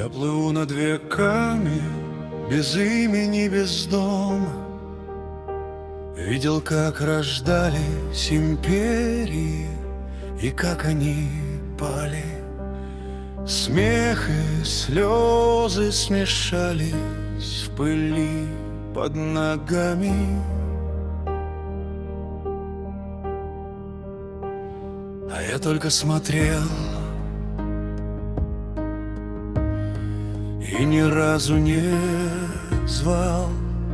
Я плыву над веками, без имени, без дома. Видел, как рождались империи и как они пали. Смех и слезы смешались в пыли под ногами. А я только смотрел и ни разу не звал.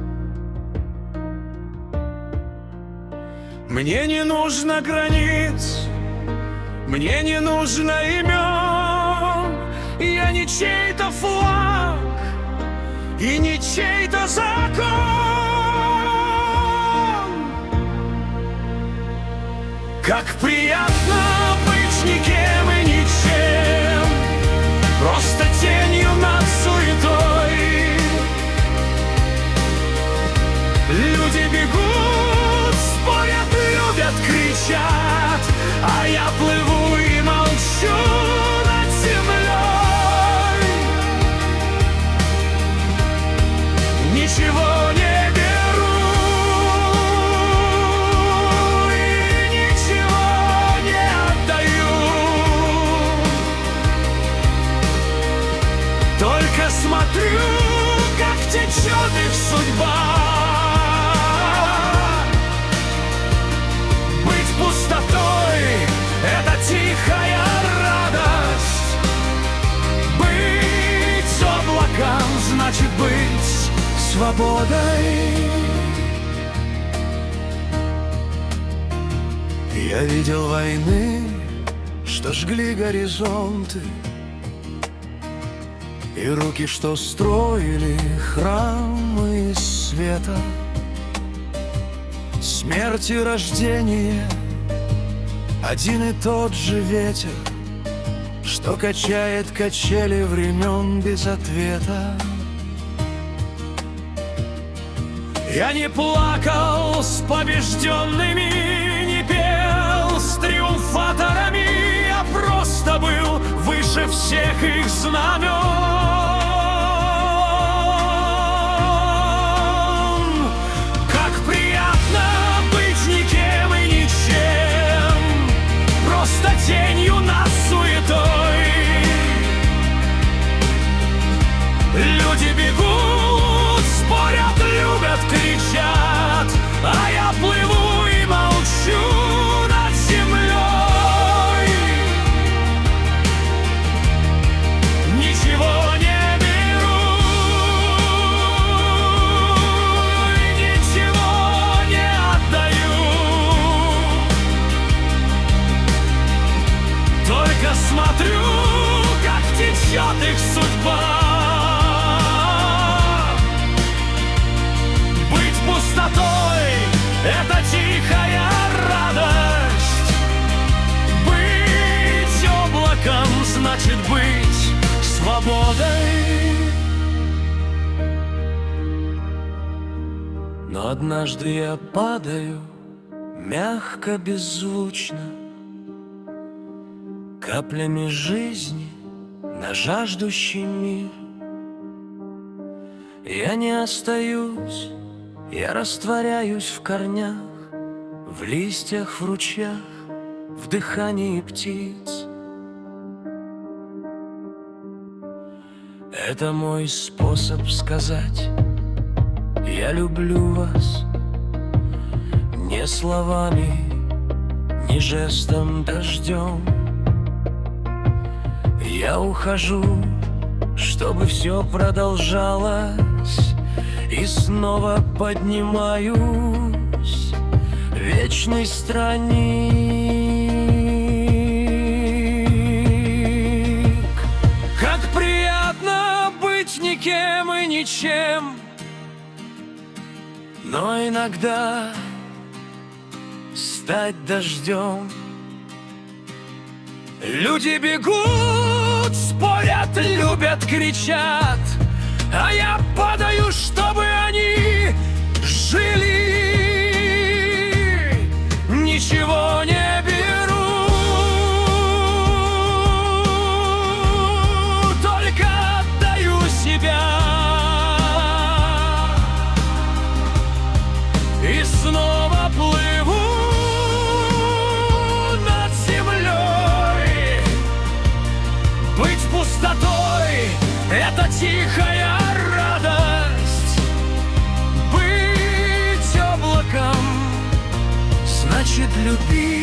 Мне не нужно границ, мне не нужно имен. Я не чей-то флаг и не чей-то закон. Как приятно быть никем и ничем, просто тенью над суетой. Люди бегут, спорят, любят, кричат, а я плыву и молчу над землей. Ничего не беру и ничего не отдаю, только смотрю, как течет их судьба. Тихая радость. Быть облаком значит быть свободой. Я видел войны, что жгли горизонты, и руки, что строили храмы из света. Смерть и рождение — один и тот же ветер, что качает качели времен без ответа. Я не плакал с побежденными, не пел с триумфаторами, я просто был выше всех их знамен. Как приятно быть никем и ничем, просто тенью над суетой. Люди бегут, спорят, любят, кричат, а я плыву и молчу над землей. Ничего не беру и ничего не отдаю, только смотрю, как течет их судьба. Быть пустотой — это тихая радость. Быть облаком значит быть свободой. Но однажды я падаю мягко, беззвучно, каплями жизни на жаждущий мир. Я не остаюсь, я растворяюсь в корнях, в листьях, в ручьях, в дыхании птиц. Это мой способ сказать: я люблю вас. Не словами, не жестом, дождем. Я ухожу, чтобы все продолжалось, и снова поднимаюсь, вечный странник. Как приятно быть никем и ничем, но иногда стать дождем. Люди бегут, спорят, любят, кричат, а я падаю, чтобы они жили. Ничего не беру, только отдаю. люби.